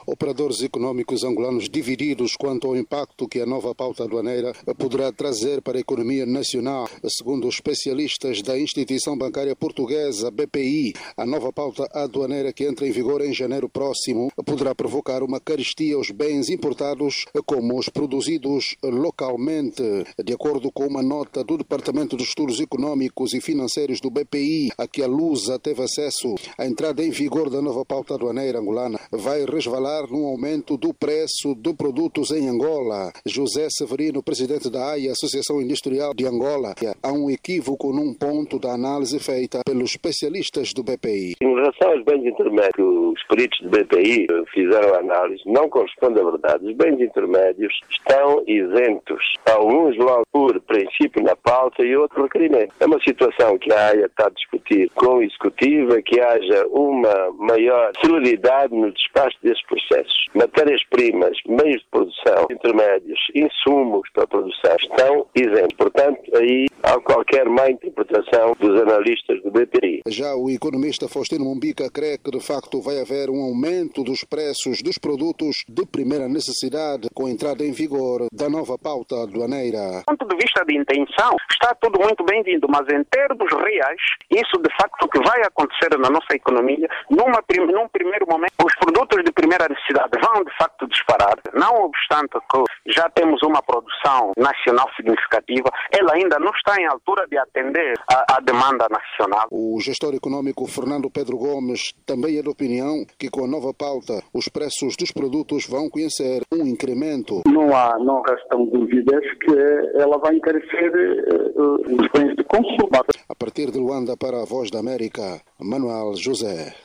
Operadores econômicos angolanos divididos quanto ao impacto que a nova pauta aduaneira poderá trazer para a economia nacional. Segundo os especialistas da instituição bancária portuguesa, BPI, a nova pauta aduaneira que entra em vigor em janeiro próximo poderá provocar uma carestia aos bens importados como os produzidos localmente. De acordo com uma nota do Departamento de Estudos Econômicos e Financeiros do BPI, a que a Lusa teve acesso, a entrada em vigor da nova pauta aduaneira angolana vai resvalar num aumento do preço de produtos em Angola. José Severino, presidente da AIA, Associação Industrial de Angola, há um equívoco num ponto da análise feita pelos especialistas do BPI. Em relação aos bens intermédios, os peritos do BPI fizeram a análise, não corresponde à verdade. Os bens intermédios estão isentos, alguns logo por princípio na pauta e outro requerimento. É uma situação que a AIA está a discutir com a Executiva, que haja uma maior celeridade no despacho desses processos. Matérias-primas, meios de produção, intermédios, insumos para a produção estão isentos. Portanto, aí há qualquer má interpretação dos analistas do BPI. Já o economista Faustino Mombica crê que de facto vai haver um aumento dos preços dos produtos de primeira necessidade com a entrada em vigor da nova pauta aduaneira. Do ponto de vista de intenção, está tudo muito bem-vindo, mas em termos reais, isso de facto que vai acontecer na nossa economia, num primeiro momento, os produtos de primeira necessidade vão de facto disparar, não obstante que já temos uma produção nacional significativa, ela ainda não está em altura de atender à demanda nacional. O gestor econômico Fernando Pedro Gomes também é de opinião que com a nova pauta os preços dos produtos vão conhecer um incremento. Não restam dúvidas que ela vai encarecer os bens de consumo. A partir de Luanda para a Voz da América, Manuel José.